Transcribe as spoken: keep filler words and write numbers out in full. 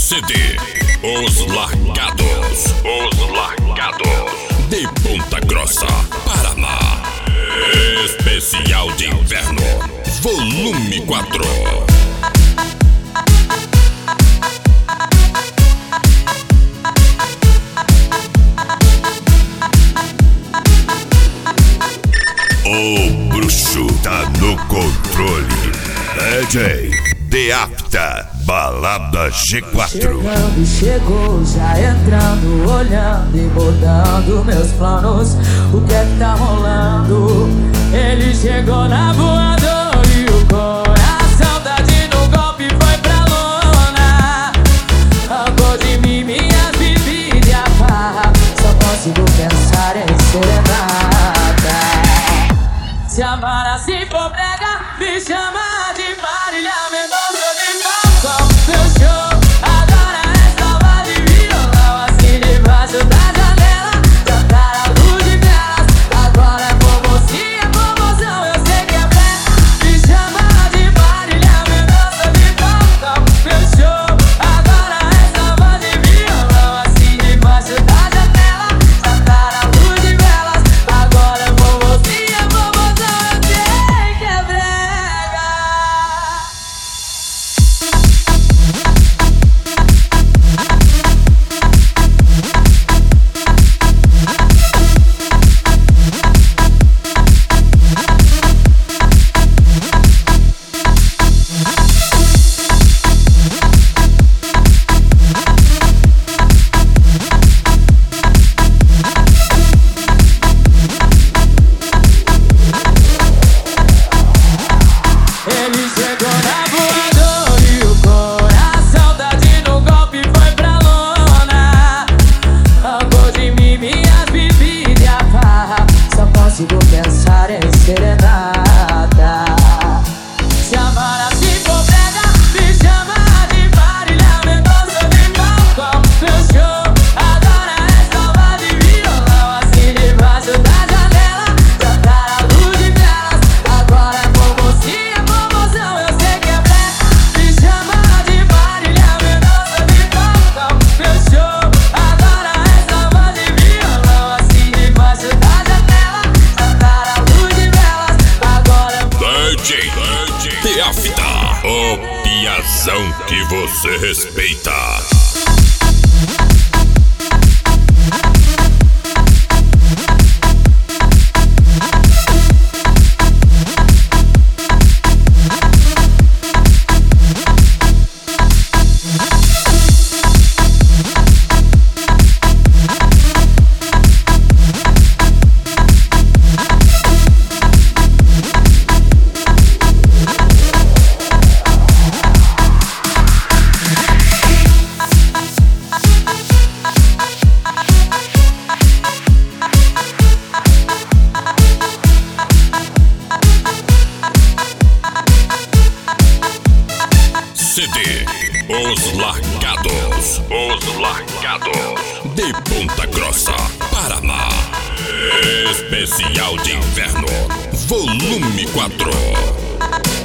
C D Os Largados, Os Largados de Ponta Grossa, Paraná. Especial de Inverno, volume quatro. O bruxo tá no controle. D J The After, balada G quatro. Chegando, chegou, já entrando, olhando e mudando meus planos. O que é que tá rolando? Ele chegou na voadora e o coração tá de no golpe foi pra lona. Arrancou de mim minhas bebidas e a farra. Só consigo pensar em serenata. Se amar assim for brega, me chama de Marília Mendonça de balcão. Meu show agora é salva de violão. Assim debaixo da janela, cantar a luz de velas. Agora é promoção, é promoção, eu sei que é fé. Me chama de Marília Mendonça de balcão. Meu show agora é salva de violão. Assim debaixo da janela, cantar a luz de velas. Agora é promoção, é promoção, eu sei que é brega. Ele chegou na voadora e o coração tá de no golpe foi pra lona. Arrancou de mim minhas bebidas e a farra. Só consigo pensar em serenata. Se amar assim for brega, me chama de Marília Mendonça de balcão. Meu show agora é salva de violão. Assim debaixo da janela, cantar a luz de velas. Agora é promoção, é promoção, eu sei que é fé. Me chama de Marília Mendonça de balcão. Meu show agora é salva de violão. Assim debaixo da janela, cantar a luz de velas. Agora é D J The After, o piazão que você respeita. C D Os Largados, Os Largados de Ponta Grossa, Paraná. Especial de Inverno, volume quatro.